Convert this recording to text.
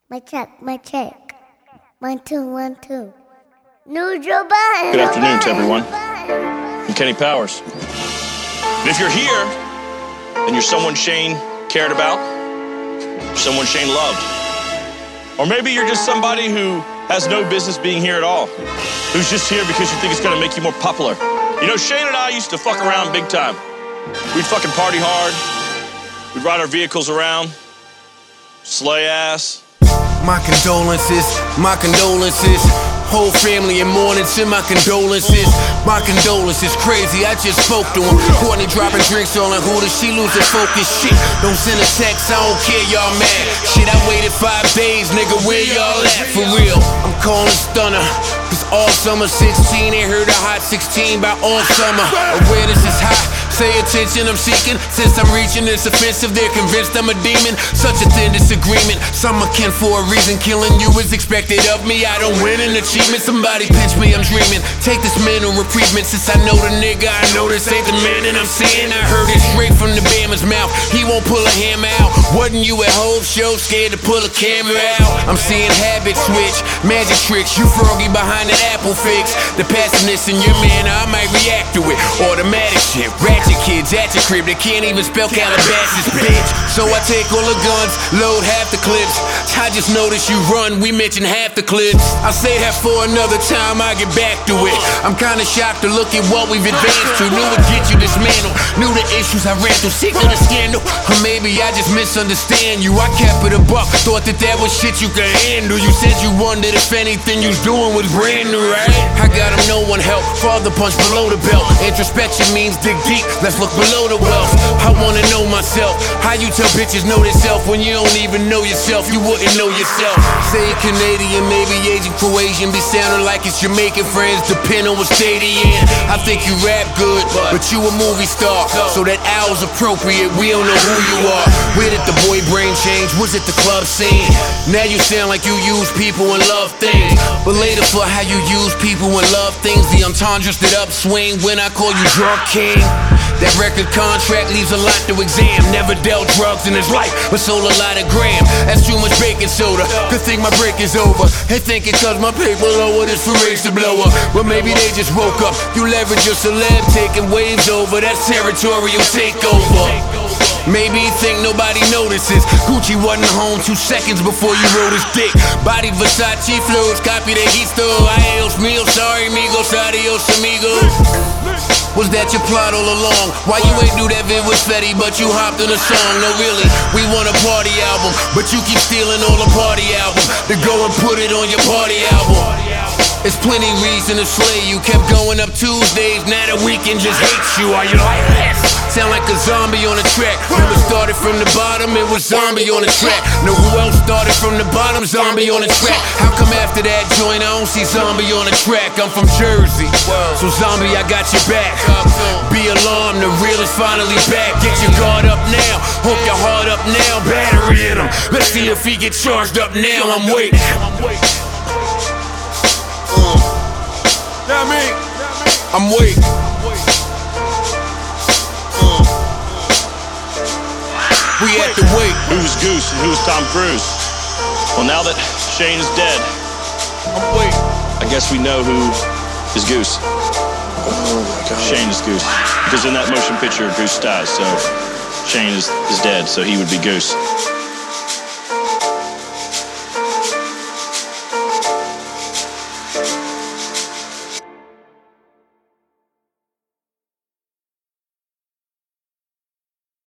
My check. 1, 2, 1, 2. Neutral button. Good afternoon to everyone. I'm Kenny Powers. And if you're here, then you're someone Shane cared about, someone Shane loved. Or maybe you're just somebody who has no business being here at all, who's just here because you think it's gonna make you more popular. You know, Shane and I used to fuck around big time. We'd fucking party hard. We'd ride our vehicles around, slay ass. My condolences. Whole family in mourning, send my condolences. My condolences, crazy, I just spoke to him. Courtney dropping drinks on her hooter, she losing focus. Shit, don't send a text, I don't care, y'all mad. Shit, I waited 5 days, nigga, where y'all at? For real, I'm calling Stunner. Cause all summer 16, ain't heard a hot 16 by all summer. Awareness is high, say attention I'm seeking. Since I'm reaching this offensive, they're convinced I'm a demon. Such a thin disagreement, some akin for a reason. Killing you is expected of me, I don't win an achievement. Somebody pinch me, I'm dreaming. Take this mental reprievement. Since I know the nigga, I know this ain't the man that I'm seeing. I heard it straight from the Bama's mouth, he won't pull a hammer out. Wasn't you at Hope Show scared to pull a camera out? I'm seeing habits switch, magic tricks. You froggy behind that Apple fix. The passiveness in your man, I might react to it. Automatic shit, ratchet kids at your crib, they can't even spell Calabasas, bitch. So I take all the guns, load half the clips. I just noticed you run, we mentioned half the clips. I'll say that for another time, I get back to it. I'm kinda shocked to look at what we've advanced to. Knew it'd get you dismantled, knew the issues I ran through, sick of the scandal. Or maybe I just misunderstand you. I kept it a buck, thought that was shit you could handle. You said you wondered if anything you was doing was brand new, right? I got him, no one help, father punch below the belt. Introspection means dig deep, let's look below the wealth. I wanna know myself, how you tell bitches know themselves when you don't even know yourself? You wouldn't know yourself. Say Canadian, maybe Asian, Croatian, be sounding like it's Jamaican friends, depend on what state he in. I think you rap good, but you a movie star, so that owl's appropriate, we don't know who you are. Where did the boy brain change, was it the club scene? Now you sound like you use people and love things, but later for how you use people and love things, the entendres that upswing when I call you drunk king. That record contract leaves a lot to exam. Never dealt drugs in his life, but sold a lot of gram. That's too much baking soda, good thing my break is over. They think it cause my paper lower, this for race to blow up. Well maybe they just woke up, you leverage your celeb, taking waves over. That's territorial takeover. Maybe you think nobody notices. Gucci wasn't home 2 seconds before you wrote his dick. Body Versace flows, copy that he stole. Adios meal, sorry amigos, adios amigos. Was that your plot all along? Why you ain't do that vid with Fetty, but you hopped in a song? No really, we want a party album, but you keep stealing all the party albums to go and put it on your party album. It's plenty reason to slay you. Kept going up Tuesdays, now the weekend just hates you. Are you like this? Sound like a zombie on a track. Never started from the bottom, it was zombie on the track. Know who else started from the bottom? Zombie on the track. How come after that joint I don't see zombie on the track? I'm from Jersey, so zombie I got your back. Be alarmed, the real is finally back. Get your guard up now, hope your heart up now. Battery in him, let's see if he get charged up now. I'm waiting. I'm waiting. We at the wait. Who was Goose and who was Tom Cruise? Well, now that Shane is dead, I'm waiting. I guess we know who is Goose. Oh my God. Shane is Goose. Because in that motion picture, Goose dies, so Shane is dead, so he would be Goose.